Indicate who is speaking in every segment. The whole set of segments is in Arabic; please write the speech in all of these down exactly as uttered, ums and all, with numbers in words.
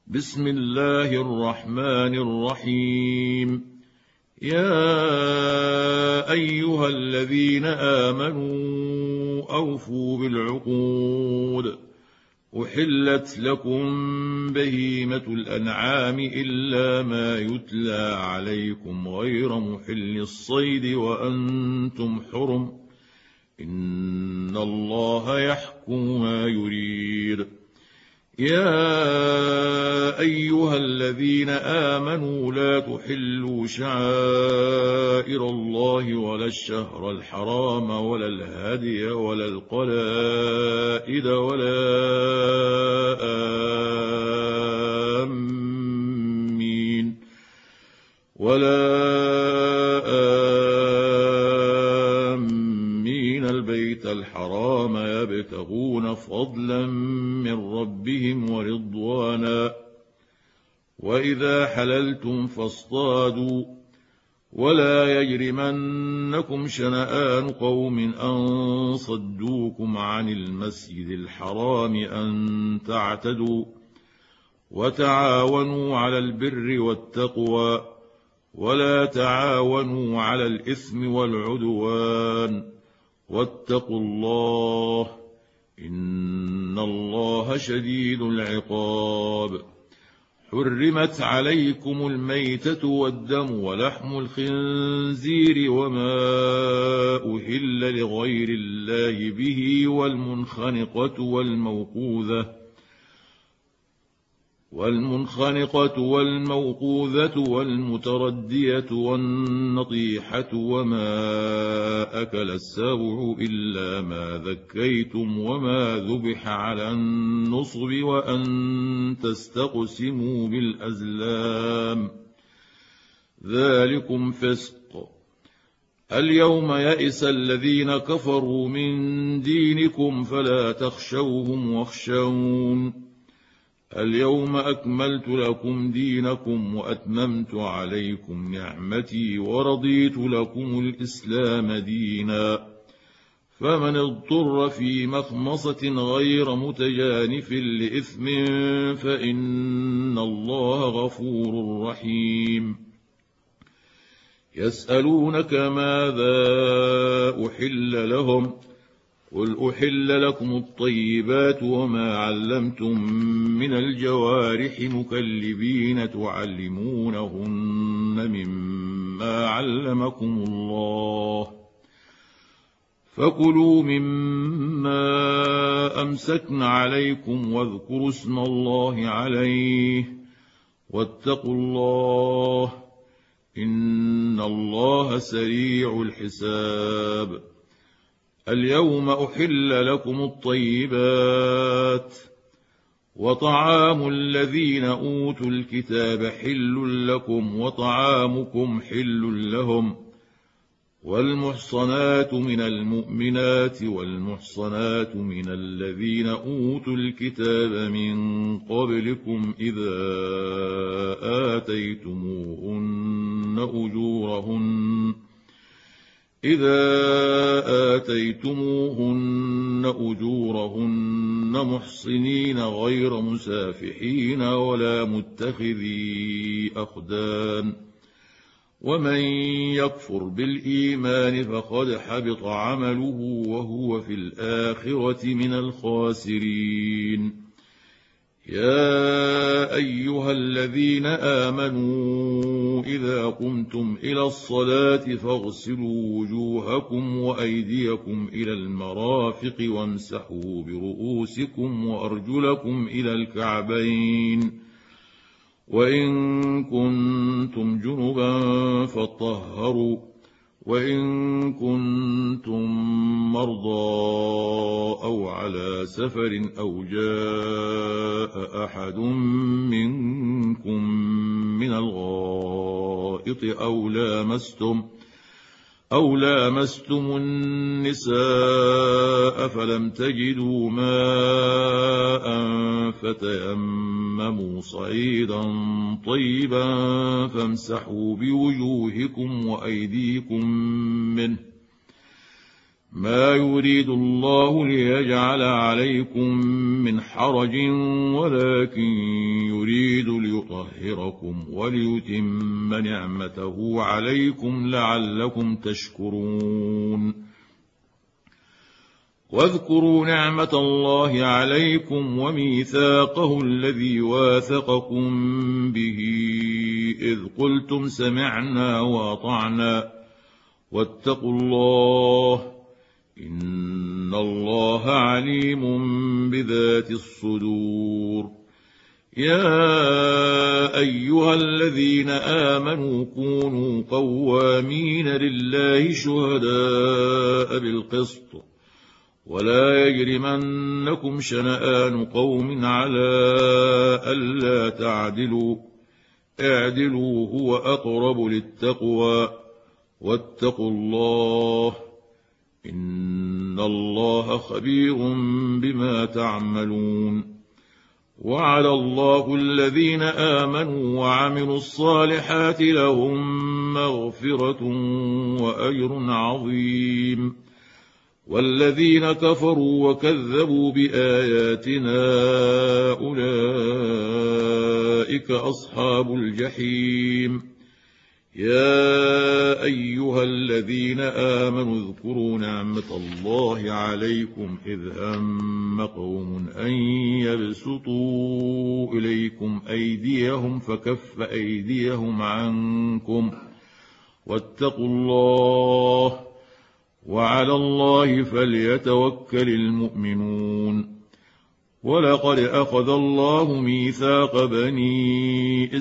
Speaker 1: بسم الله الرحمن الرحيم. يا أيها الذين آمنوا أوفوا بالعقود، أحلت لكم بهيمة الأنعام إلا ما يتلى عليكم غير محل الصيد وأنتم حرم، إن الله يحكم ما يريد. يا أيها الذين آمنوا لا تحلوا شعائر الله ولا الشهر الحرام ولا الهدي ولا القلائد ولا آمين ولا آمين البيت الحرام يبتغون فضلا من ربهم ورضوانا، وإذا حللتم فاصطادوا، ولا يجرمنكم شنآن قوم أن صدوكم عن المسجد الحرام أن تعتدوا، وتعاونوا على البر والتقوى، ولا تعاونوا على الإثم والعدوان، واتقوا الله إن الله شديد العقاب. حرمت عليكم الميتة والدم ولحم الخنزير وما أهل لغير الله به والمنخنقة والموقوذة والمنخنقة والموقوذة والمتردية والنطيحة وما أكل السبع إلا ما ذكيتم وما ذبح على النصب وأن تستقسموا بالأزلام، ذلكم فسق. اليوم يئس الذين كفروا من دينكم فلا تخشوهم واخشون، اليوم أكملت لكم دينكم وأتممت عليكم نعمتي ورضيت لكم الإسلام دينا، فمن اضطر في مخمصة غير متجانف لإثم فإن الله غفور رحيم. يسألونك ماذا أحل لهم، قل أحل لكم الطيبات وما علمتم من الجوارح مكلبين تعلمونهن مما علمكم الله، فكلوا مما أمسكن عليكم واذكروا اسم الله عليه، واتقوا الله إن الله سريع الحساب. اليوم أحل لكم الطيبات، وطعام الذين أوتوا الكتاب حل لكم وطعامكم حل لهم، والمحصنات من المؤمنات والمحصنات من الذين أوتوا الكتاب من قبلكم إذا آتيتموهن أجورهن إذا آتيتموهن أجورهن محصنين غير مسافحين ولا متخذي أخدان، ومن يكفر بالإيمان فقد حبط عمله وهو في الآخرة من الخاسرين. يا أيها الذين آمنوا إذا قمتم إلى الصلاة فاغسلوا وجوهكم وأيديكم إلى المرافق وامسحوا برؤوسكم وأرجلكم إلى الكعبين، وإن كنتم جنبا فاطهروا، وإن كنتم مرضى أو على سفر أو جاء أحد منكم من الغائط أو لامستم أو لامستم النساء فلم تجدوا ماء فتيمموا صعيدا طيبا فامسحوا بوجوهكم وأيديكم منه ما يريد الله ليجعل عليكم من حرج ولكن يريد ليطهركم وليتم نعمته عليكم لعلكم تشكرون واذكروا نعمة الله عليكم وميثاقه الذي واثقكم به إذ قلتم سمعنا وأطعنا واتقوا الله إن الله عليم بذات الصدور يا أيها الذين آمنوا كونوا قوامين لله شهداء بالقسط ولا يجرمنكم شنآن قوم على ألا تعدلوا اعدلوا هو أقرب للتقوى واتقوا الله إن الله خبير بما تعملون وعلى الله الذين آمنوا وعملوا الصالحات لهم مغفرة وأجر عظيم والذين كفروا وكذبوا بآياتنا أولئك أصحاب الجحيم يا أيها الذين آمنوا اذكروا نعمة الله عليكم إذ هم قوم أن يبسطوا إليكم أيديهم فكف أيديهم عنكم واتقوا الله وعلى الله فليتوكل المؤمنون ولقد أخذ الله ميثاق بني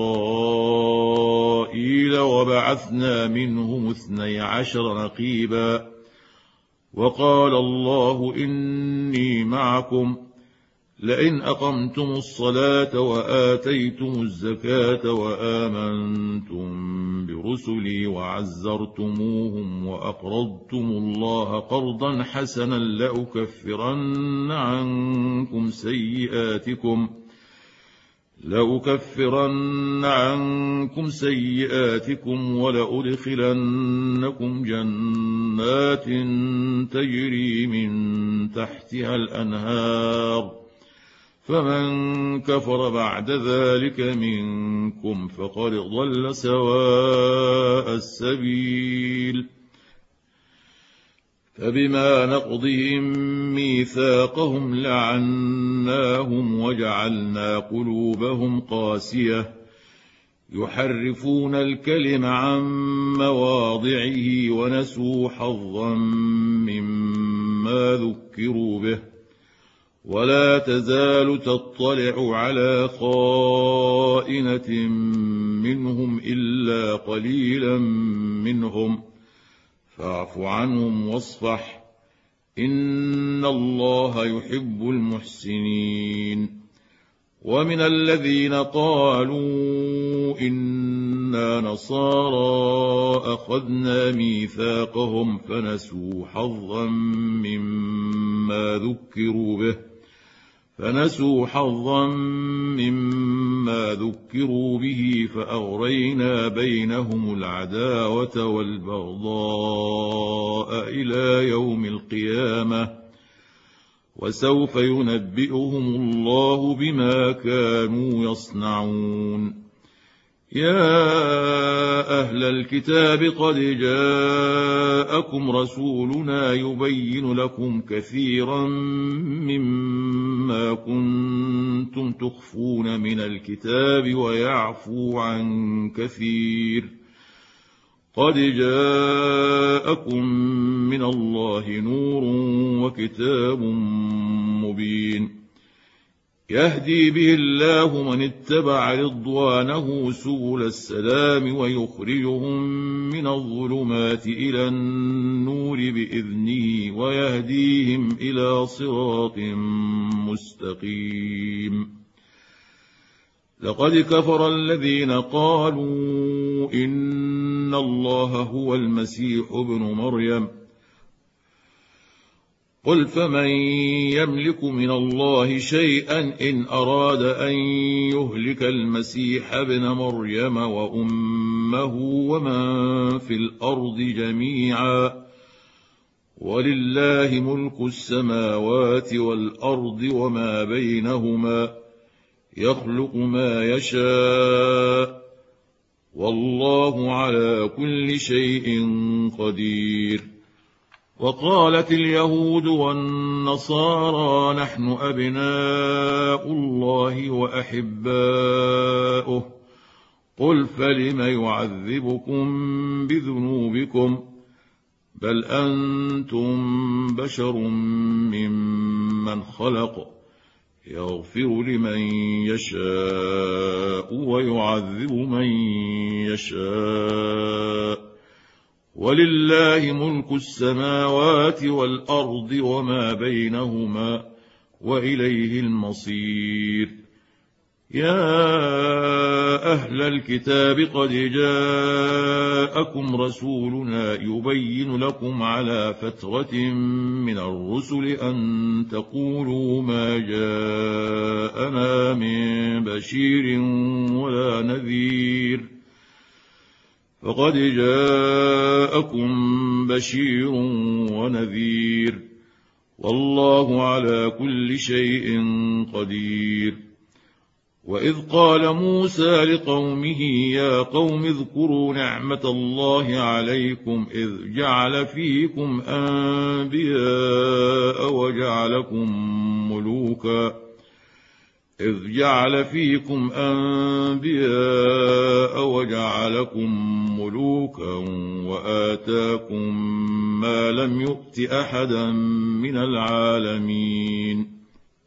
Speaker 1: إسرائيل وبعثنا منهم اثني عشر نقيبا وقال الله إني معكم لئن أقمتم الصلاة وآتيتم الزكاة وآمنتم برسلي وعزرتموهم وأقرضتم الله قرضا حسنا لأكفرن عنكم سيئاتكم لأكفرن عنكم سيئاتكم ولأدخلنكم جنات تجري من تحتها الأنهار فمن كفر بعد ذلك منكم فقد ضل سواء السبيل فبما نقضهم ميثاقهم لعناهم وجعلنا قلوبهم قاسية يحرفون الكلم عن مواضعه ونسوا حظا مما ذكروا به ولا تزال تطلع على خائنة منهم إلا قليلا منهم فاعف عنهم واصفح إن الله يحب المحسنين ومن الذين قالوا إنا نصارى أخذنا ميثاقهم فنسوا حظا مما ذكروا به فنسوا حظا مما ذكروا به فأغرينا بينهم العداوة والبغضاء إلى يوم القيامة وسوف ينبئهم الله بما كانوا يصنعون يا أهل الكتاب قد جاءكم رسولنا يبين لكم كثيرا مما كنتم تخفون من الكتاب ويعفو عن كثير قد جاءكم من الله نور وكتاب مبين يهدي به الله من اتبع رضوانه سبل السلام ويخرجهم من الظلمات إلى النور بإذنه ويهديهم إلى صراط مستقيم لقد كفر الذين قالوا إن الله هو المسيح ابن مريم قل فمن يملك من الله شيئا إن أراد أن يهلك المسيح ابن مريم وأمه ومن في الأرض جميعا ولله ملك السماوات والأرض وما بينهما يخلق ما يشاء والله على كل شيء قدير. وقالت اليهود والنصارى نحن أبناء الله وأحباؤه قل فلم يعذبكم بذنوبكم بل أنتم بشر ممن خلق يغفر لمن يشاء ويعذب من يشاء ولله ملك السماوات والأرض وما بينهما وإليه المصير. يا أهل الكتاب قد جاءكم رسولنا يبين لكم على فترة من الرسل أن تقولوا ما جاءنا من بشير ولا نذير فقد جاءكم بشير ونذير والله على كل شيء قدير. وإذ قال موسى لقومه يا قوم اذكروا نعمة الله عليكم إذ جعل فيكم أنبياء وجعلكم ملوكا إذ جعل فيكم أنبياء وجعلكم ملوكا وآتاكم ما لم يؤت أحدا من العالمين.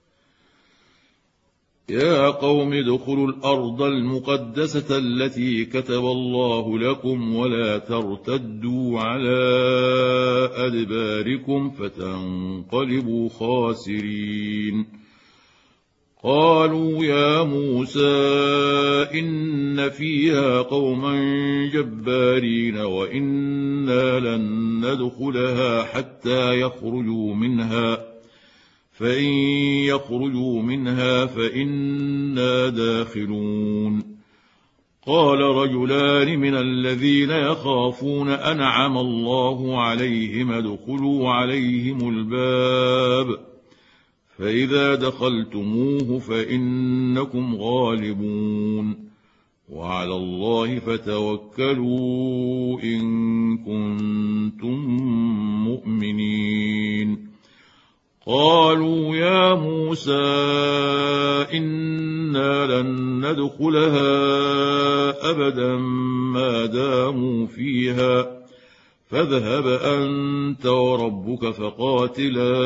Speaker 1: يا قوم ادخلوا الأرض المقدسة التي كتب الله لكم ولا ترتدوا على أدباركم فتنقلبوا خاسرين. قالوا يا موسى إن فيها قوما جبارين وإنا لن ندخلها حتى يخرجوا منها فإن يخرجوا منها فإنا داخلون. قال رجلان من الذين يخافون أنعم الله عليهم ادخلوا عليهم الباب فإذا دخلتموه فإنكم غالبون وعلى الله فتوكلوا إن كنتم مؤمنين. قالوا يا موسى إنا لن ندخلها أبدا ما داموا فيها فاذهب أنت وربك فقاتلا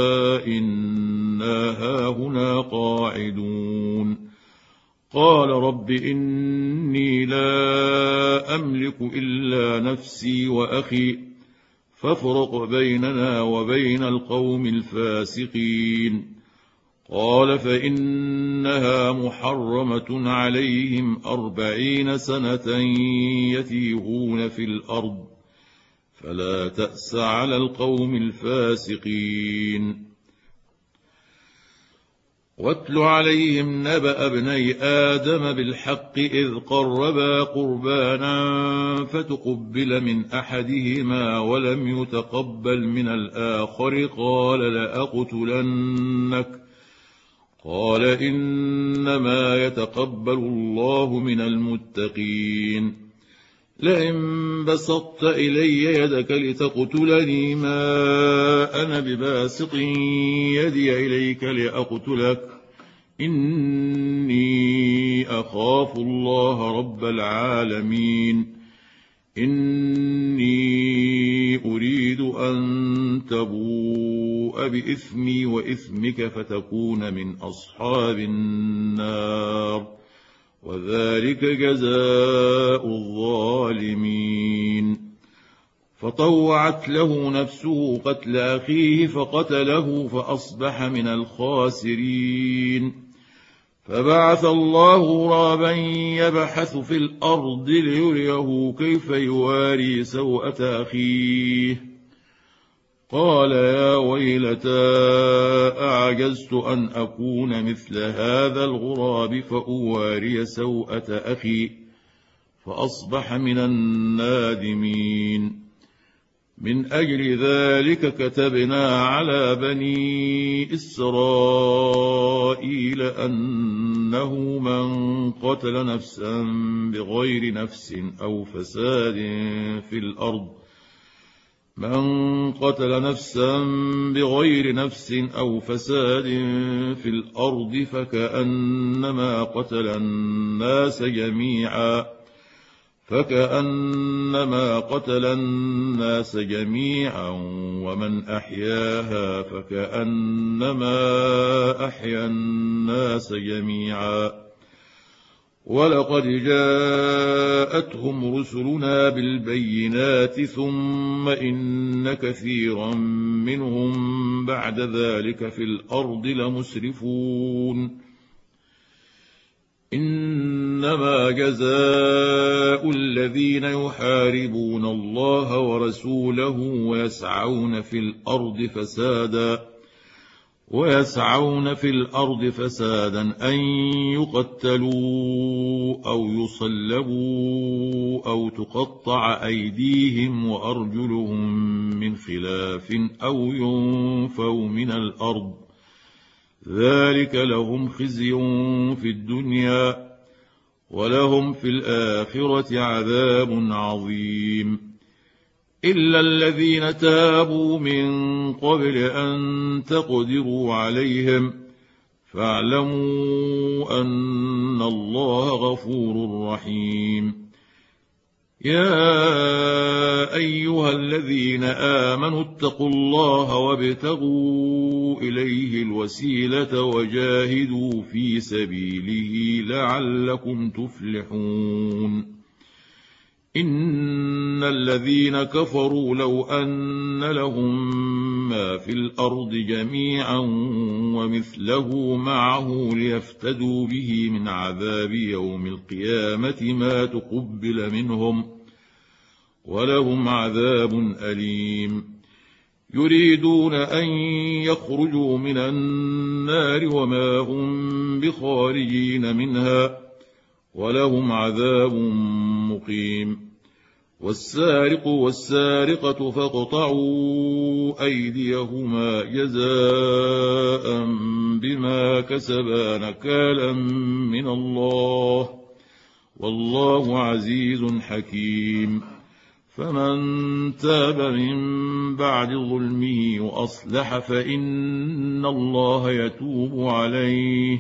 Speaker 1: إنا هاهنا قاعدون. قال رب إني لا أملك إلا نفسي وأخي فافرق بيننا وبين القوم الفاسقين. قال فإنها محرمة عليهم أربعين سنة يتيهون في الأرض فلا تأس على القوم الفاسقين. واتل عليهم نبأ ابني آدم بالحق إذ قربا قربانا فتقبل من أحدهما ولم يتقبل من الآخر قال لأقتلنك قال إنما يتقبل الله من المتقين. لئن بسطت إلي يدك لتقتلني ما أنا بباسط يدي إليك لأقتلك إني أخاف الله رب العالمين. إني أريد أن تبوء بإثمي وإثمك فتكون من أصحاب النار وذلك جزاء الظالمين. فطوعت له نفسه قتل أخيه فقتله فأصبح من الخاسرين. فبعث الله غرابا يبحث في الأرض ليريه كيف يواري سوءة أخيه قال يا ويلتى أعجزت أن أكون مثل هذا الغراب فأواري سوءة أخي فأصبح من النادمين. من أجل ذلك كتبنا على بني إسرائيل أنه من قتل نفسا بغير نفس أو فساد في الأرض من قتل نفسا بغير نفس أو فساد في الأرض فكأنما قتل الناس جميعا فكأنما قتل الناس جميعا ومن أحياها فكأنما أحيا الناس جميعا ولقد جاءتهم رسلنا بالبينات ثم إن كثيرا منهم بعد ذلك في الأرض لمسرفون إنما جزاء الذين يحاربون الله ورسوله ويسعون في الأرض فسادا ويسعون في الأرض فسادا أن يقتلوا أو يصلبوا أو تقطع أيديهم وأرجلهم من خلاف أو ينفوا من الأرض ذلك لهم خزي في الدنيا ولهم في الآخرة عذاب عظيم إلا الذين تابوا من قبل أن تقدروا عليهم فاعلموا أن الله غفور رحيم يا أيها الذين آمنوا اتقوا الله وابتغوا إليه الوسيلة وجاهدوا في سبيله لعلكم تفلحون إن الذين كفروا لو أن لهم ما في الأرض جميعا ومثله معه ليفتدوا به من عذاب يوم القيامة ما تقبل منهم ولهم عذاب أليم يريدون أن يخرجوا من النار وما هم بخارجين منها ولهم عذاب مقيم والسارق والسارقة فاقطعوا أيديهما جزاء بما كسبا نكالا من الله والله عزيز حكيم فمن تاب من بعد ظلمه وأصلح فإن الله يتوب عليه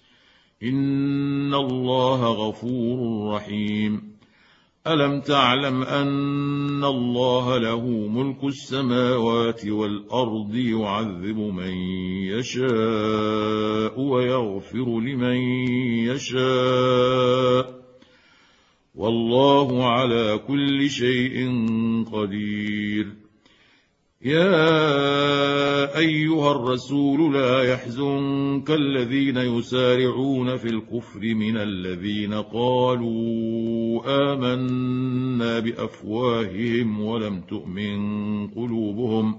Speaker 1: إن الله غفور رحيم ألم تعلم أن الله له ملك السماوات والأرض يعذب من يشاء ويغفر لمن يشاء والله على كل شيء قدير يا أيها الرسول لا يحزنك الذين يسارعون في الكفر من الذين قالوا آمنا بأفواههم ولم تؤمن قلوبهم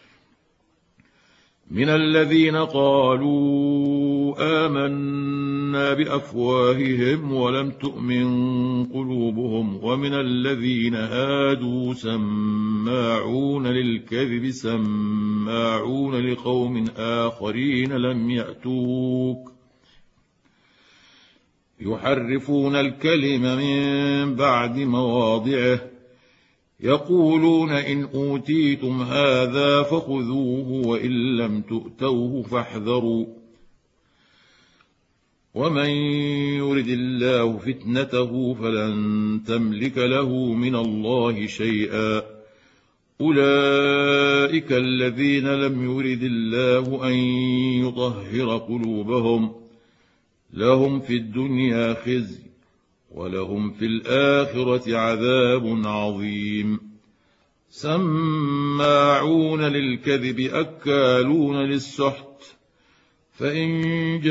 Speaker 1: من الذين قالوا آمنا بأفواههم ولم تؤمن قلوبهم ومن الذين هادوا سماعون للكذب سماعون لقوم آخرين لم يأتوك يحرفون الكلم من بعد مواضعه يقولون إن أوتيتم هذا فخذوه وإن لم تؤتوه فاحذروا ومن يرد الله فتنته فلن تملك له من الله شيئا أولئك الذين لم يرد الله أن يطهر قلوبهم لهم في الدنيا خزي ولهم في الآخرة عذاب عظيم سماعون للكذب أكالون للسحت فإن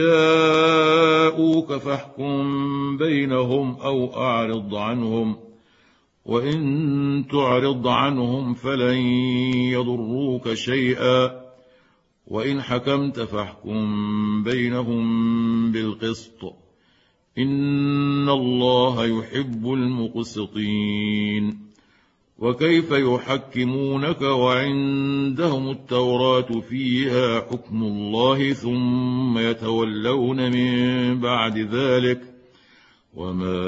Speaker 1: جاءوك فاحكم بينهم أو أعرض عنهم وإن تعرض عنهم فلن يضروك شيئا وإن حكمت فاحكم بينهم بالقسط إن الله يحب المقسطين وكيف يحكمونك وعندهم التوراة فيها حكم الله ثم يتولون من بعد ذلك وما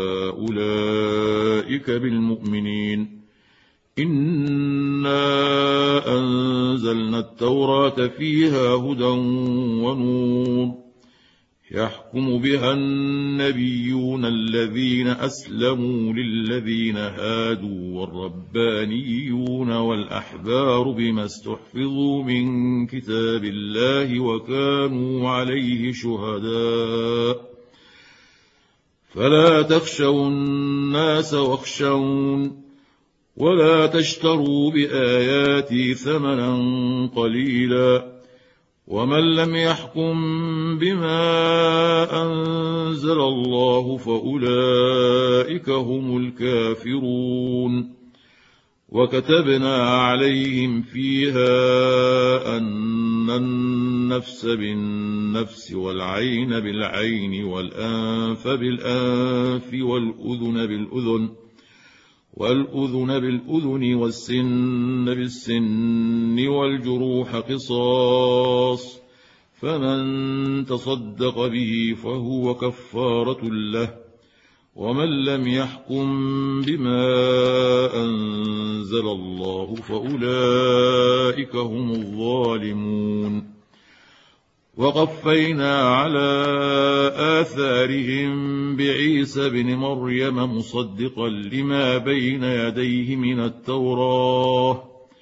Speaker 1: أولئك بالمؤمنين. إنا أنزلنا التوراة فيها هدى ونور يحكم بها النبيون الذين أسلموا للذين هادوا والربانيون والأحبار بما استحفظوا من كتاب الله وكانوا عليه شهداء فلا تخشوا الناس واخشون ولا تشتروا بآياتي ثمنا قليلا ومن لم يحكم بما أنزل الله فأولئك هم الكافرون. وكتبنا عليهم فيها أن النفس بالنفس والعين بالعين والأنف بالأنف والأذن بالأذن والأذن بالأذن والسن بالسن والجروح قصاص فمن تصدق به فهو كفارة له ومن لم يحكم بما أنزل الله فأولئك هم الظالمون. وقفينا على آثارهم بعيسى بن مريم مصدقا لما بين يديه من التوراة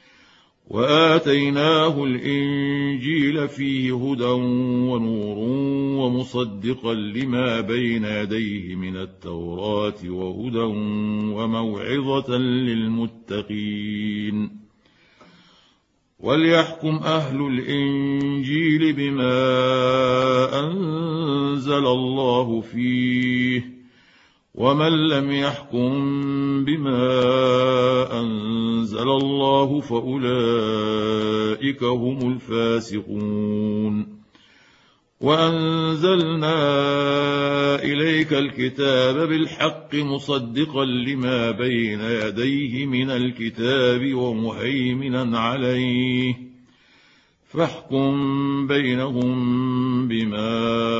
Speaker 1: وآتيناه الإنجيل فيه هدى ونور ومصدقا لما بين يديه من التوراة وهدى وموعظة للمتقين. وليحكم أهل الإنجيل بما أنزل الله فيه ومن لم يحكم بما أنزل الله فأولئك هم الفاسقون. وأنزلنا إليك الكتاب بالحق مصدقا لما بين يديه من الكتاب ومهيمنا عليه فاحكم بينهم بما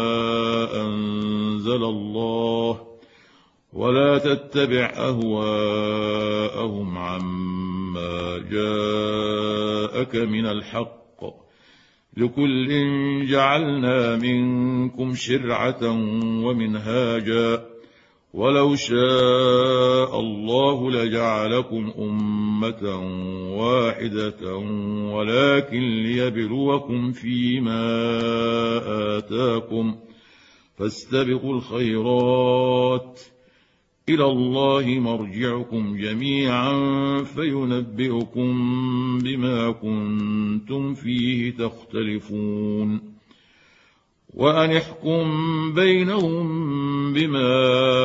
Speaker 1: أنزل الله ولا تتبع أهواءهم عما جاءك من الحق لكل جعلنا منكم شرعة ومنهاجا ولو شاء الله لجعلكم أمة واحدة ولكن ليبلوكم فيما آتاكم فاستبقوا الخيرات إلى الله مرجعكم جميعا فينبئكم بما كنتم فيه تختلفون. وأن احكم بينهم بما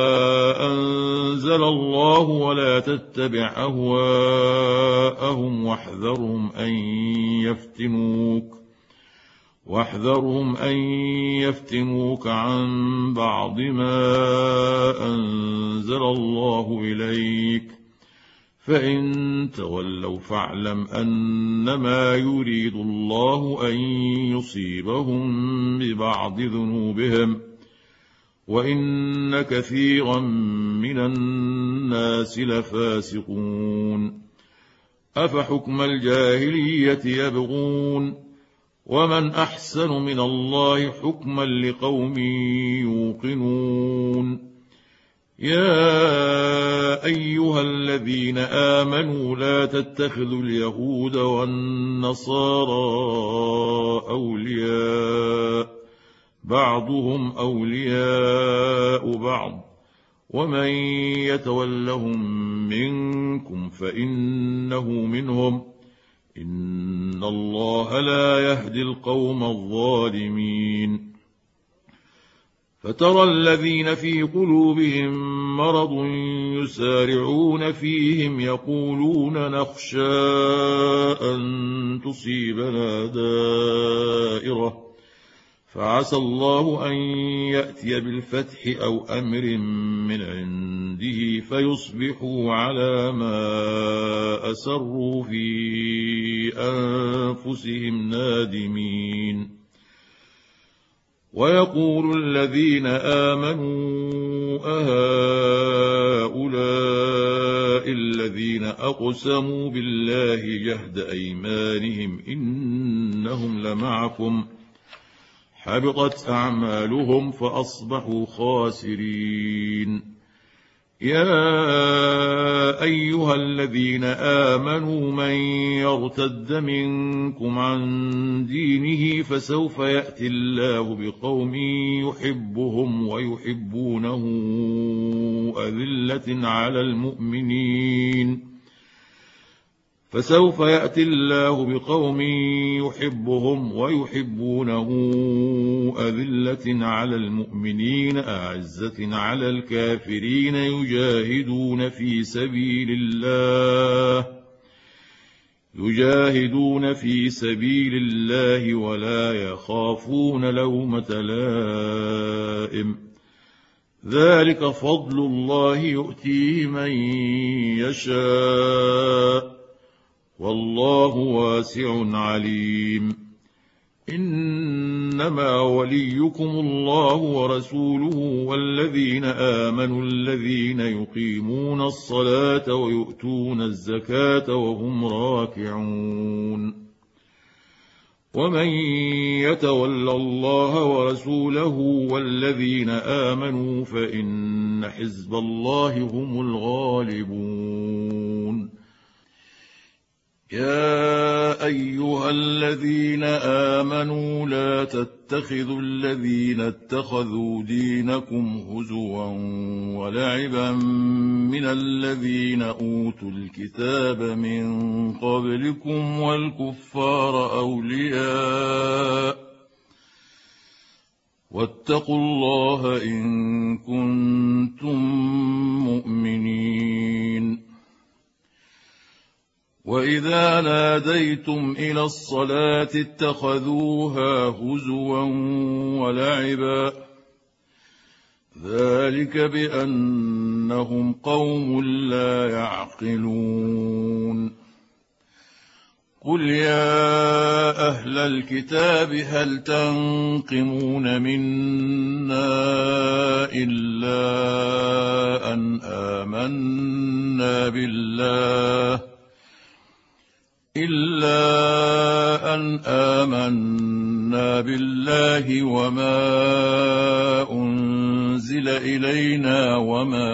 Speaker 1: أنزل الله ولا تتبع أهواءهم واحذرهم أن يفتنوك واحذرهم أن يفتنوك عن بعض ما أنزل الله إليك فإن تولوا فاعلم أنما يريد الله أن يصيبهم ببعض ذنوبهم وإن كثيرا من الناس لفاسقون. أفحكم الجاهلية يبغون ومن أحسن من الله حكما لقوم يوقنون. يا أيها الذين آمنوا لا تتخذوا اليهود والنصارى أولياء بعضهم أولياء بعض ومن يتولهم منكم فإنه منهم إن الله لا يهدي القوم الظالمين. فترى الذين في قلوبهم مرض يسارعون فيهم يقولون نخشى أن تصيبنا دائرة فعسى الله أن يأتي بالفتح أو أمر من عنده فيصبحوا على ما أسروا في أنفسهم نادمين. ويقول الذين آمنوا أهؤلاء الذين أقسموا بالله جهد أيمانهم إنهم لمعكم حبطت أعمالهم فأصبحوا خاسرين. يا أيها الذين آمنوا من يرتد منكم عن دينه فسوف يأتي الله بقوم يحبهم ويحبونه أذلة على المؤمنين فسوف يأتي الله بقوم يحبهم ويحبونه أذلة على المؤمنين أعزة على الكافرين يجاهدون في سبيل الله يجاهدون في سبيل الله ولا يخافون لومة لائم ذلك فضل الله يؤتيه من يشاء والله واسع عليم. إنما وليكم الله ورسوله والذين آمنوا الذين يقيمون الصلاة ويؤتون الزكاة وهم راكعون. ومن يتول الله ورسوله والذين آمنوا فإن حزب الله هم الغالبون. يا أيها الذين آمنوا لا تتخذوا الذين اتخذوا دينكم هزوا ولعبا من الذين أوتوا الكتاب من قبلكم والكفار أولياء واتقوا الله إن كنتم مؤمنين. وإذا ناديتم إلى الصلاة اتخذوها هزوا ولعبا ذلك بأنهم قوم لا يعقلون. قل يا أهل الكتاب هل تنقمون منا إلا أن آمنا بالله إلا أن آمنا بالله وما أنزل إلينا وما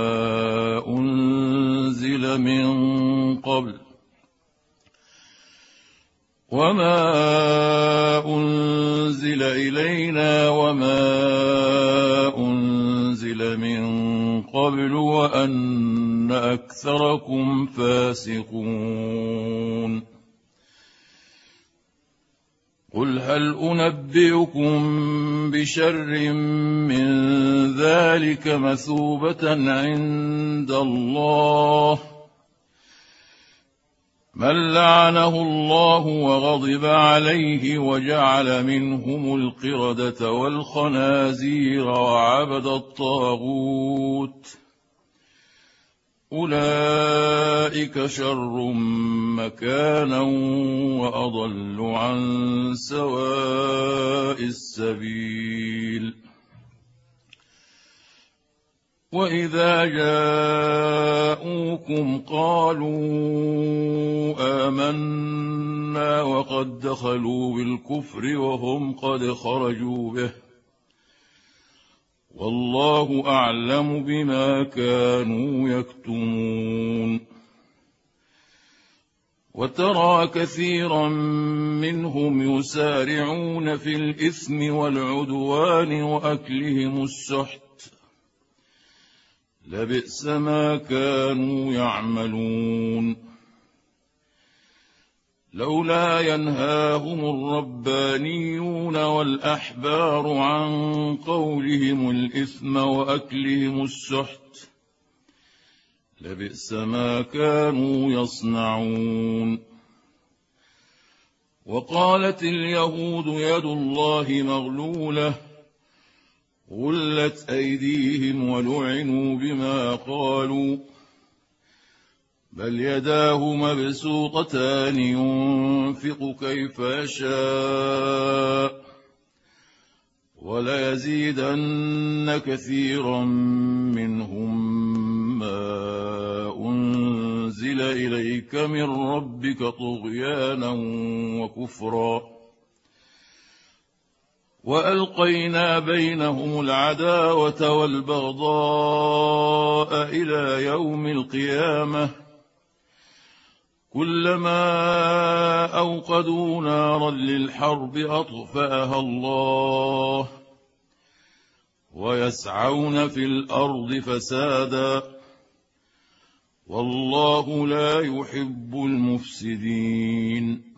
Speaker 1: أنزل من قبل وما أنزل إلينا وما أنزل من قبل وأن أكثركم فاسقون. قل هل أنبئكم بشر من ذلك مثوبة عند الله من لعنه الله وغضب عليه وجعل منهم القردة والخنازير وعبد الطاغوت أولئك شر مكانا وأضل عن سواء السبيل. وإذا جاءوكم قالوا آمنا وقد دخلوا بالكفر وهم قد خرجوا به والله أعلم بما كانوا يكتمون. وترى كثيرا منهم يسارعون في الإثم والعدوان وأكلهم السحت لبئس ما كانوا يعملون. لولا ينهاهم الربانيون والأحبار عن قولهم الإثم وأكلهم السحت لبئس ما كانوا يصنعون. وقالت اليهود يد الله مغلولة غلت أيديهم ولعنوا بما قالوا بل يداه مبسوطتان ينفق كيف يشاء وليزيدن كثيرا منهم ما أنزل إليك من ربك طغيانا وكفرا وألقينا بينهم العداوة والبغضاء إلى يوم القيامة كلما أوقدوا نارا للحرب أطفأها الله ويسعون في الأرض فسادا والله لا يحب المفسدين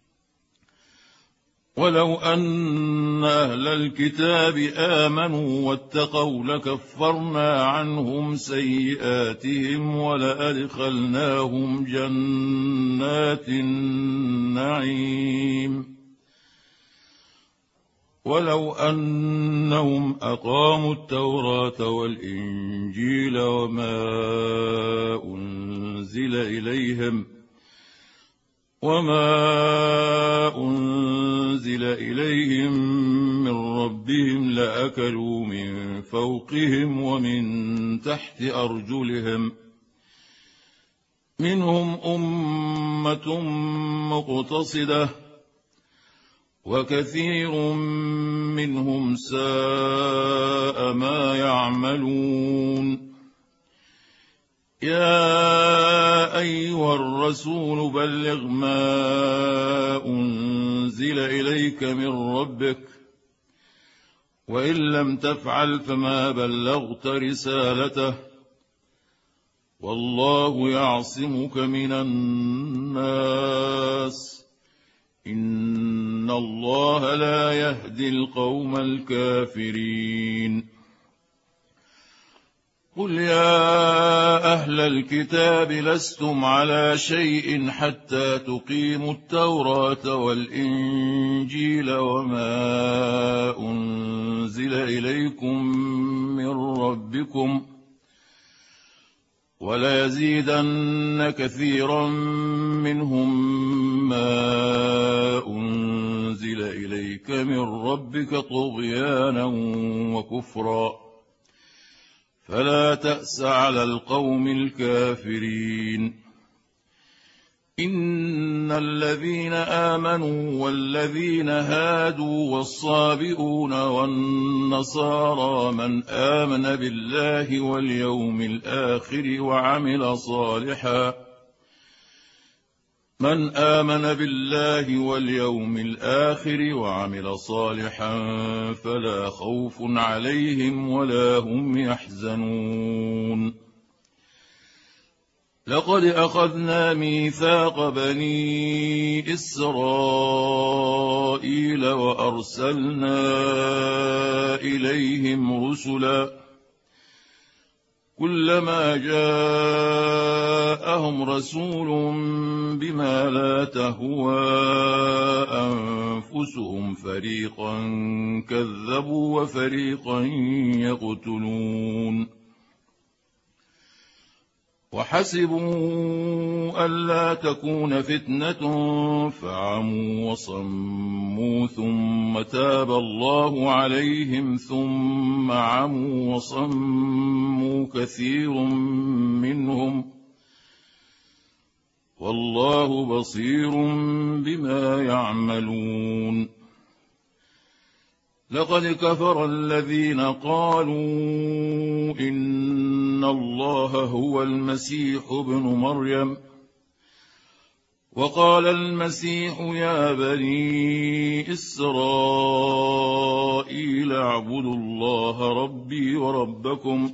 Speaker 1: ولو أن أهل الكتاب آمنوا واتقوا لكفرنا عنهم سيئاتهم ولأدخلناهم جنات النعيم ولو أنهم أقاموا التوراة والإنجيل وما أنزل إليهم وما أنزل إليهم من ربهم لأكلوا من فوقهم ومن تحت أرجلهم منهم أمة مقتصدة وكثير منهم ساء ما يعملون يا أيها الرسول بلغ ما أنزل إليك من ربك وإن لم تفعل فما بلغت رسالته والله يعصمك من الناس إن الله لا يهدي القوم الكافرين قل يا أهل الكتاب لستم على شيء حتى تقيموا التوراة والإنجيل وما أنزل إليكم من ربكم وليزيدن كثيرا منهم ما أنزل إليك من ربك طغيانا وكفرا فلا تأس على القوم الكافرين إن الذين آمنوا والذين هادوا والصابئون والنصارى من آمن بالله واليوم الآخر وعمل صالحا من آمن بالله واليوم الآخر وعمل صالحا فلا خوف عليهم ولا هم يحزنون لقد أخذنا ميثاق بني إسرائيل وأرسلنا إليهم رسلا كلما جاءهم رسول بما لا تهوى أنفسهم فريقا كذبوا وفريقا يقتلون وحسبوا ألا تكون فتنة فعموا وصموا ثم تاب الله عليهم ثم عموا وصموا كثير منهم والله بصير بما يعملون لقد كفر الذين قالوا إن الله هو المسيح ابن مريم وقال المسيح يا بني إسرائيل اعبدوا الله ربي وربكم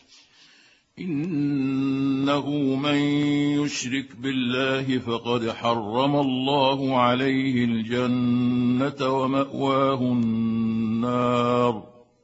Speaker 1: إنه من يشرك بالله فقد حرم الله عليه الجنة ومأواه النار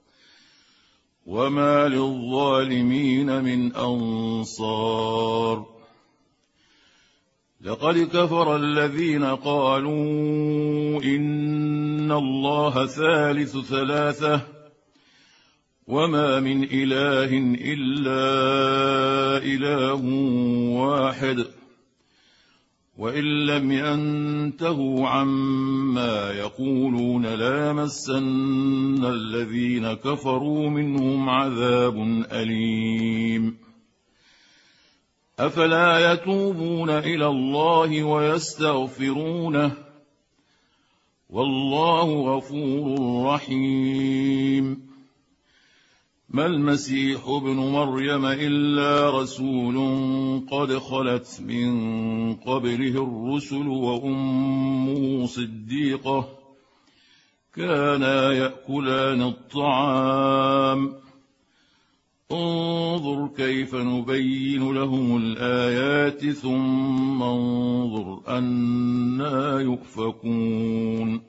Speaker 1: وما للظالمين من أنصار لقد كفر الذين قالوا إن الله ثالث ثلاثة وما من إله إلا إله واحد وإن لم ينتهوا عما يقولون ليمسن الذين كفروا منهم عذاب أليم أفلا يتوبون إلى الله ويستغفرونه والله غفور رحيم ما المسيح ابن مريم إلا رسول قد خلت من قبله الرسل وأمه صديقة كانا يأكلان الطعام انظر كيف نبين لهم الآيات ثم انظر أنى يؤفكون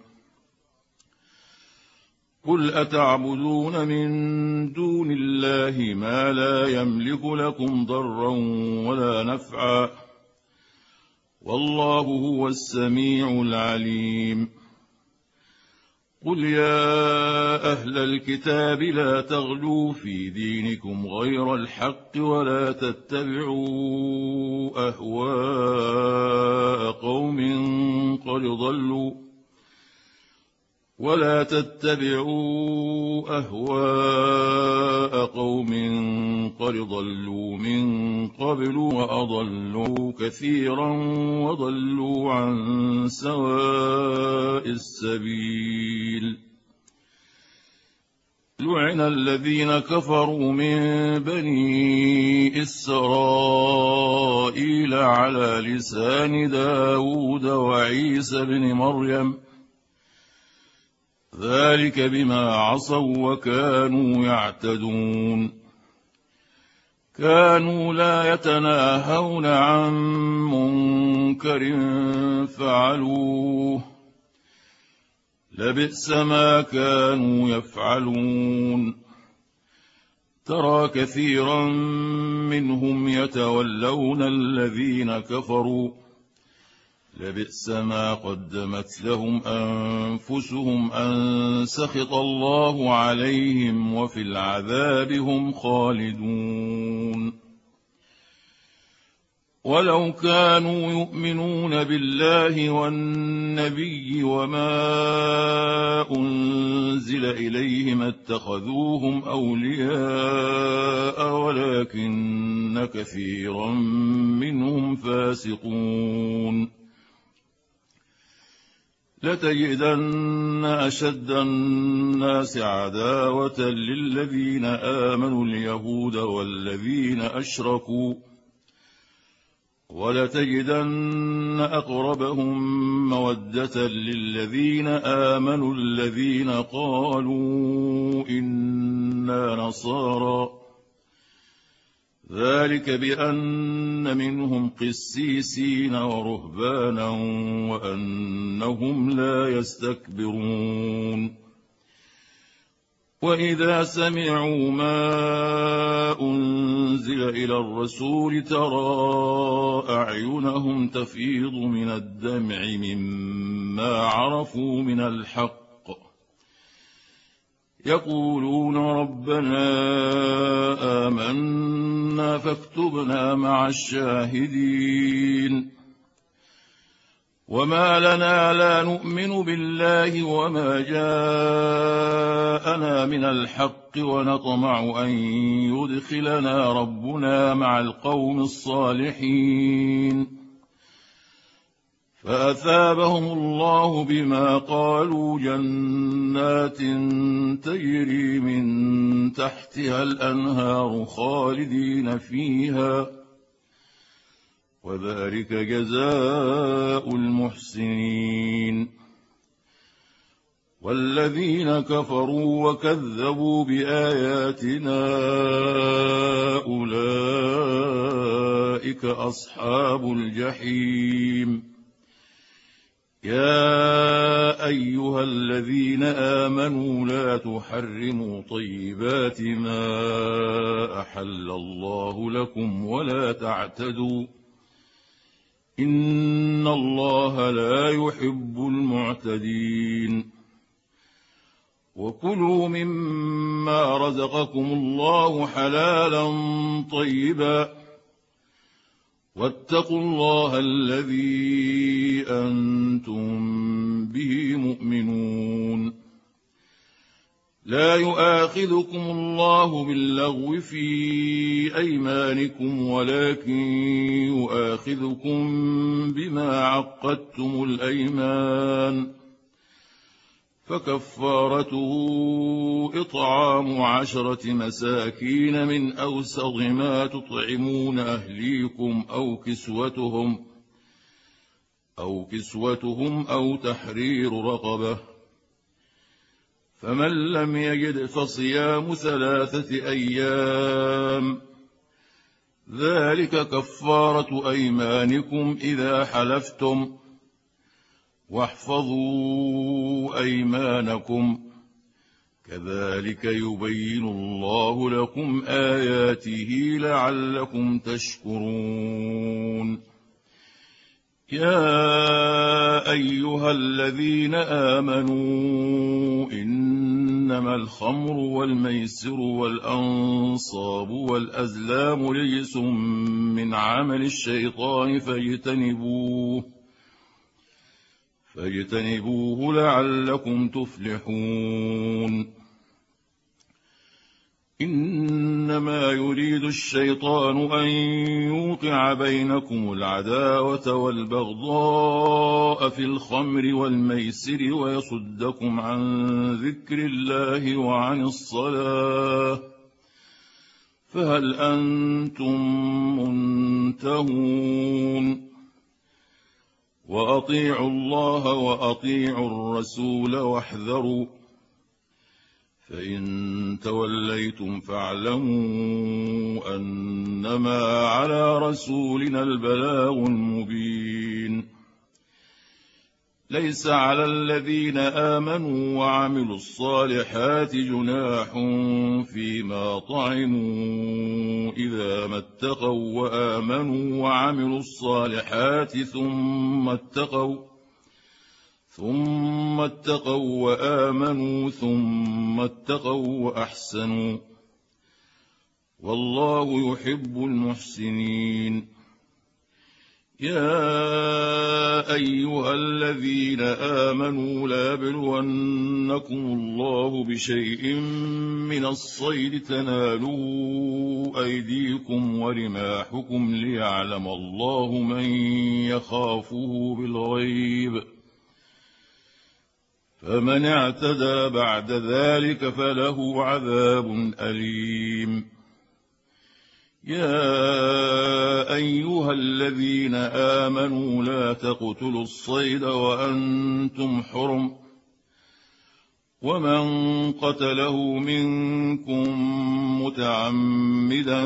Speaker 1: قل أتعبدون من دون الله ما لا يملك لكم ضرا ولا نفعا والله هو السميع العليم قل يا أهل الكتاب لا تغلوا في دينكم غير الحق ولا تتبعوا أهواء قوم قد ضلوا ولا تتبعوا أهواء قوم قد ضلوا من قبل وأضلوا كثيرا وضلوا عن سواء السبيل لعن الذين كفروا من بني إسرائيل على لسان داود وعيسى بن مريم ذلك بما عصوا وكانوا يعتدون كانوا لا يتناهون عن منكر فعلوه لبئس ما كانوا يفعلون ترى كثيرا منهم يتولون الذين كفروا لبئس ما قدمت لهم أنفسهم أن سخط الله عليهم وفي العذاب هم خالدون ولو كانوا يؤمنون بالله والنبي وما أنزل إليهم اتخذوهم أولياء ولكن كثيرا منهم فاسقون لتجدن أشد الناس عداوة للذين آمنوا اليهود والذين أشركوا ولتجدن أقربهم مودة للذين آمنوا الذين قالوا إنا نصارى ذلك بأن منهم قسيسين ورهبانا وأنهم لا يستكبرون وإذا سمعوا ما أنزل إلى الرسول ترى أعينهم تفيض من الدمع مما عرفوا من الحق يقولون ربنا آمنا فاكتبنا مع الشاهدين وما لنا لا نؤمن بالله وما جاءنا من الحق ونطمع أن يدخلنا ربنا مع القوم الصالحين فأثابهم الله بما قالوا جنات تجري من تحتها الأنهار خالدين فيها وذلك جزاء المحسنين والذين كفروا وكذبوا بآياتنا أولئك أصحاب الجحيم يا أيها الذين آمنوا لا تحرموا طيبات ما أحل الله لكم ولا تعتدوا إن الله لا يحب المعتدين وكلوا مما رزقكم الله حلالا طيبا واتقوا الله الذي أنتم به مؤمنون لا يؤاخذكم الله باللغو في أيمانكم ولكن يؤاخذكم بما عقدتم الأيمان فكفارته إطعام عشرة مساكين من أوسط ما تطعمون أهليكم أو كسوتهم أو كسوتهم أو تحرير رقبة فمن لم يجد فصيام ثلاثة أيام ذلك كفارة أيمانكم إذا حلفتم واحفظوا أيمانكم كذلك يبين الله لكم آياته لعلكم تشكرون يا أيها الذين آمنوا إنما الخمر والميسر والأنصاب والأزلام رجس من عمل الشيطان فاجتنبوه فاجتنبوه لعلكم تفلحون إنما يريد الشيطان أن يوقع بينكم العداوة والبغضاء في الخمر والميسر ويصدكم عن ذكر الله وعن الصلاة فهل أنتم منتهون وأطيعوا الله وأطيعوا الرسول واحذروا فإن توليتم فاعلموا أنما على رسولنا البلاغ المبين ليس على الذين آمنوا وعملوا الصالحات جناح فيما طعموا إذا ما اتقوا وآمنوا وعملوا الصالحات ثم اتقوا ثم اتقوا وآمنوا ثم اتقوا وأحسنوا والله يحب المحسنين يا أيها الذين آمنوا لا يبلونكم الله بشيء من الصيد تنالوا أيديكم ورماحكم ليعلم الله من يخافه بالغيب فمن اعتدى بعد ذلك فله عذاب أليم يا أيها الذين آمنوا لا تقتلوا الصيد وأنتم حرم ومن قتله منكم متعمدا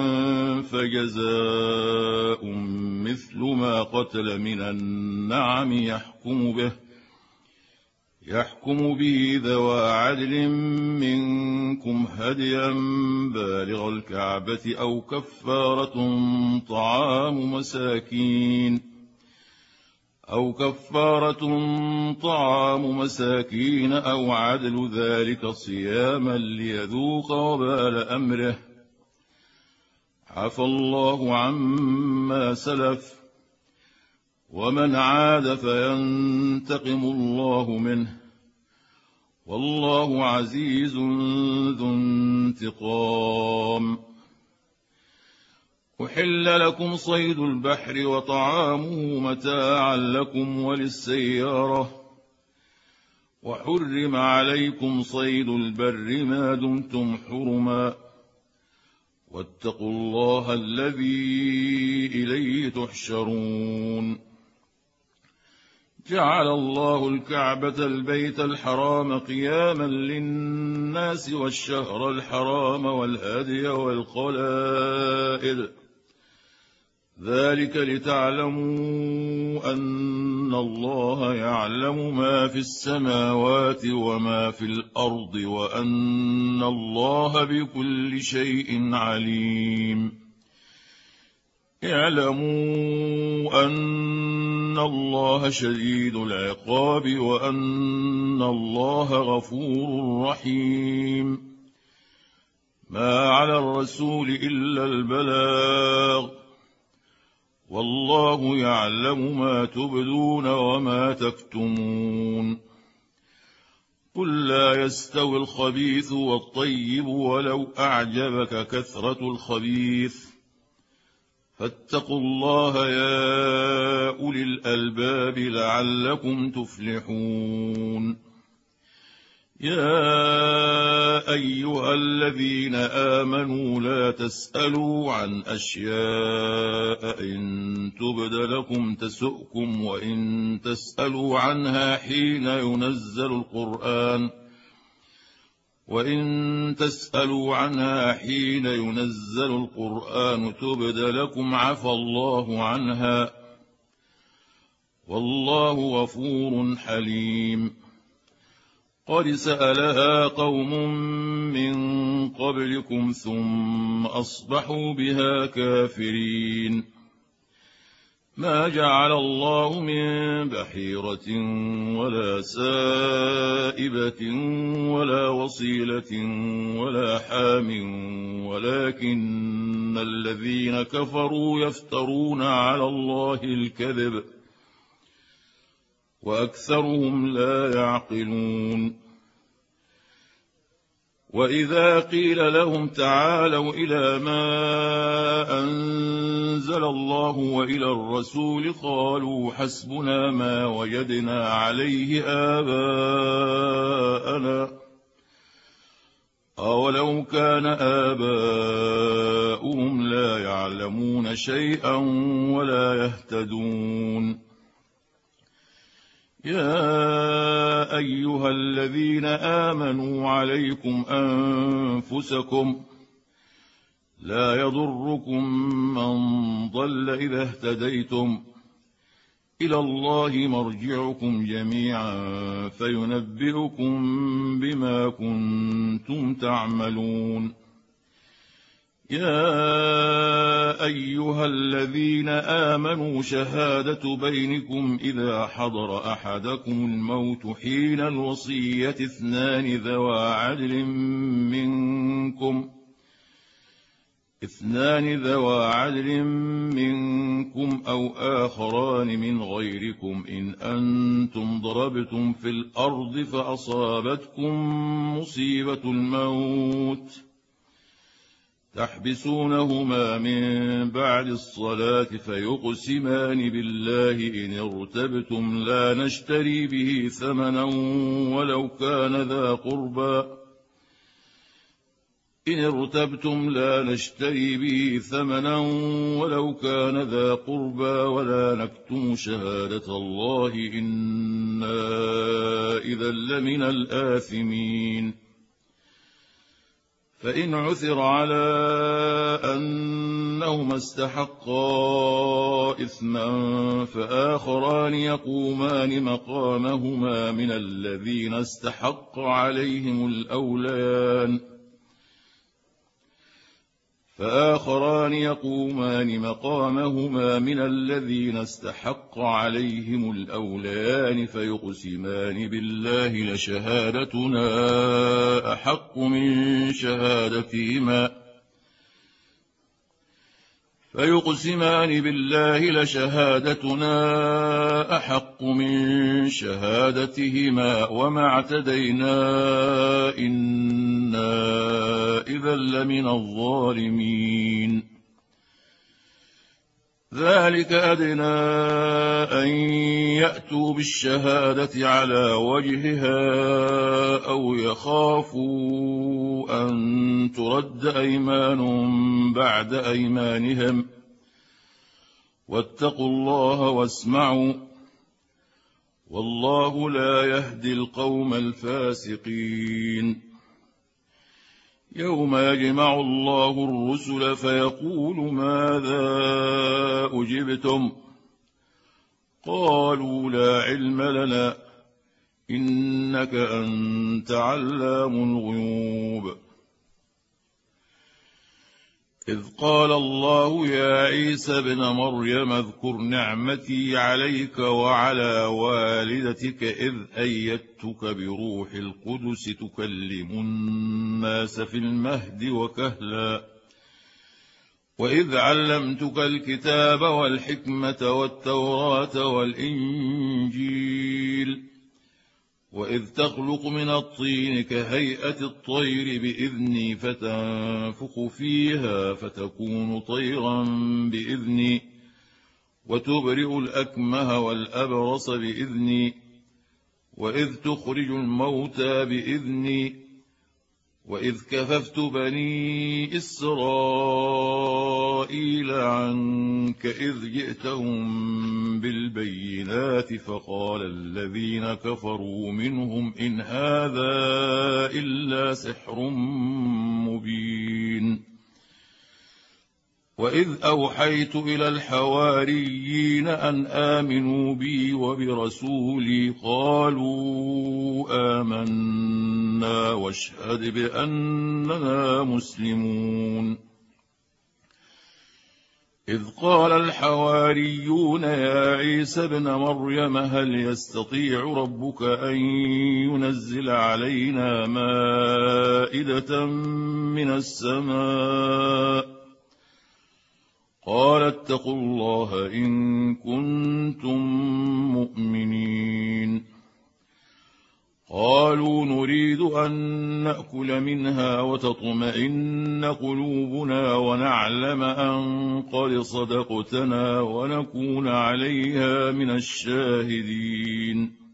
Speaker 1: فجزاء مثل ما قتل من النعم يحكم به يحكم به ذوى عدل منكم هديا بالغ الكعبة أو كفارة طعام مساكين أو كفارة طعام مساكين أو عدل ذلك صياما ليذوق وبال أمره عفى الله عما سلف ومن عاد فينتقم الله منه والله عزيز ذو انتقام أحل لكم صيد البحر وطعامه متاعا لكم وللسيارة وحرم عليكم صيد البر ما دمتم حرما واتقوا الله الذي إليه تحشرون جعل الله الكعبة البيت الحرام قياما للناس والشهر الحرام والهدي والقلائد ذلك لتعلموا أن الله يعلم ما في السماوات وما في الأرض وأن الله بكل شيء عليم اعلموا أن الله شديد العقاب وأن الله غفور رحيم. ما على الرسول إلا البلاغ، والله يعلم ما تبدون وما تكتمون. قل لا يستوي الخبيث والطيب ولو أعجبك كثرة الخبيث، فاتقوا الله يا أولي الألباب لعلكم تفلحون. يا أيها الذين آمنوا لا تسألوا عن أشياء إن تبد لكم تسؤكم، وإن تسألوا عنها حين ينزل القرآن وإن تسألوا عنها حين ينزل القرآن تبد لكم عفى الله عنها، والله غفور حليم. قد سألها قوم من قبلكم ثم أصبحوا بها كافرين. ما جعل الله من بحيرة ولا سائبة ولا وصيلة ولا حام، ولكن الذين كفروا يفترون على الله الكذب وأكثرهم لا يعقلون. وإذا قيل لهم تعالوا إلى ما أنزل الله وإلى الرسول قالوا حسبنا ما وجدنا عليه آباءنا، أولو كان آباؤهم لا يعلمون شيئا ولا يهتدون. يا أيها الذين آمنوا عليكم أنفسكم، لا يضركم من ضل إذا اهتديتم، إلى الله مرجعكم جميعا فينبئكم بما كنتم تعملون. يا أيها الذين آمنوا شهادة بينكم إذا حضر أحدكم الموت حين الوصية اثنان ذوى عدل منكم اثنان ذوى عدل منكم أو آخران من غيركم إن أنتم ضربتم في الأرض فأصابتكم مصيبة الموت تحبسونهما من بعد الصلاة فيقسمان بالله إن ارتبتم لا نشتري به ثمنا ولو كان ذا قربى إن ارتبتم لا نشتري به ثمنا ولو كان ذا قربى ولا نكتم شهادة الله إنا إذا لمن الآثمين. فإن عثر على أنهما استحقا إثما فآخران يقومان مقامهما من الذين استحق عليهم الأوليان فآخران يقومان مقامهما من الذين استحق عليهم الأوليان فيقسمان بالله لشهادتنا أحق من شهادتهما فيقسمان بالله لشهادتنا أحق من شهادتهما وما اعتدينا إنا إذا لمن الظالمين. ذلك أدنى أن يأتوا بالشهادة على وجهها أو يخافوا أن ترد أيمان بعد أيمانهم واتقوا الله واسمعوا والله لا يهدي القوم الفاسقين. يوم يجمع الله الرسل فيقول ماذا أجبتم قالوا لا علم لنا إنك أنت علام الغيوب. إذ قال الله يا عيسى ابن مريم اذكر نعمتي عليك وعلى والدتك إذ أيدتك بروح القدس تكلم الناس في المهد وكهلا وإذ علمتك الكتاب والحكمة والتوراة والإنجيل وإذ تخلق من الطين كهيئة الطير بإذني فتنفخ فيها فتكون طيرا بإذني وتبرئ الأكمه والأبرص بإذني وإذ تخرج الموتى بإذني وإذ كففت بني إسرائيل عنك إذ جئتهم بالبينات فقال الذين كفروا منهم إن هذا إلا سحر مبين وإذ أوحيت إلى الحواريين أن آمنوا بي وبرسولي قالوا آمنا واشهد بأننا مسلمون إذ قال الحواريون يا عيسى ابن مريم هل يستطيع ربك أن ينزل علينا مائدة من السماء قال اتقوا الله إن كنتم مؤمنين قالوا نريد أن نأكل منها وتطمئن قلوبنا ونعلم أن قد صدقتنا ونكون عليها من الشاهدين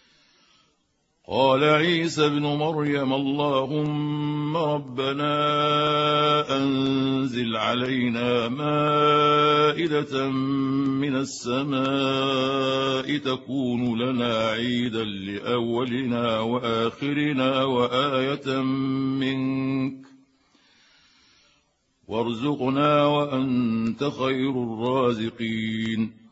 Speaker 1: قال عيسى ابن مريم اللهم ربنا أنزل علينا مائدة من السماء تكون لنا عيدا لأولنا وآخرنا وآية منك وارزقنا وأنت خير الرازقين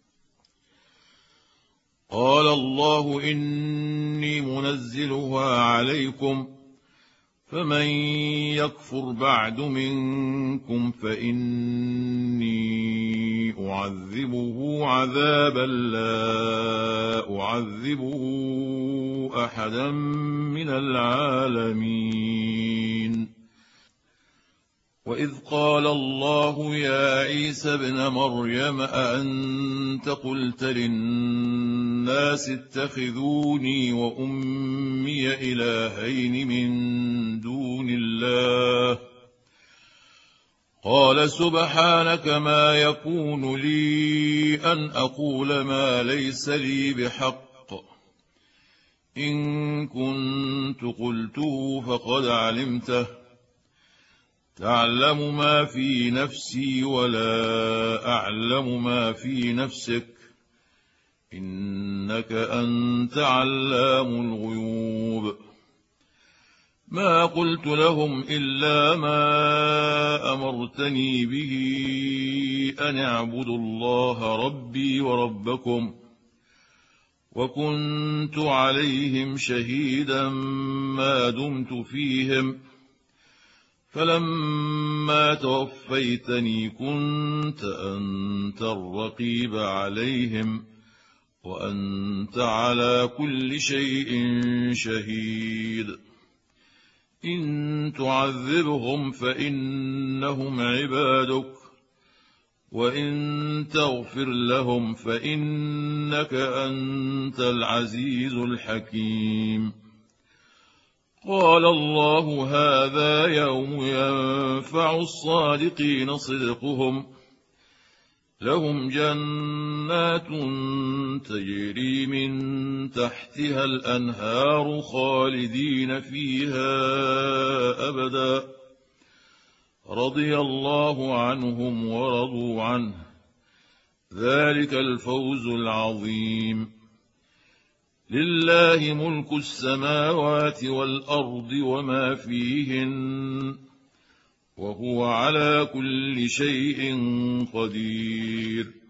Speaker 1: قال الله إني منزلها عليكم فمن يكفر بعد منكم فإني أعذبه عذابا لا أعذبه أحدا من العالمين وإذ قال الله يا عيسى ابن مريم أأنت قلت للناس اتخذوني وأمي إلهين من دون الله قال سبحانك ما يكون لي أن أقول ما ليس لي بحق إن كنت قلته فقد علمته تعلم ما في نفسي ولا أعلم ما في نفسك إنك أنت علام الغيوب ما قلت لهم إلا ما أمرتني به أن اعبدوا الله ربي وربكم وكنت عليهم شهيدا ما دمت فيهم فلما توفيتني كنت أنت الرقيب عليهم وأنت على كل شيء شهيد إن تعذبهم فإنهم عبادك وإن تغفر لهم فإنك أنت العزيز الحكيم قال الله هذا يوم ينفع الصادقين صدقهم لهم جنات تجري من تحتها الأنهار خالدين فيها أبدا رضي الله عنهم ورضوا عنه ذلك الفوز العظيم لله ملك السماوات والأرض وما فيهن وهو على كل شيء قدير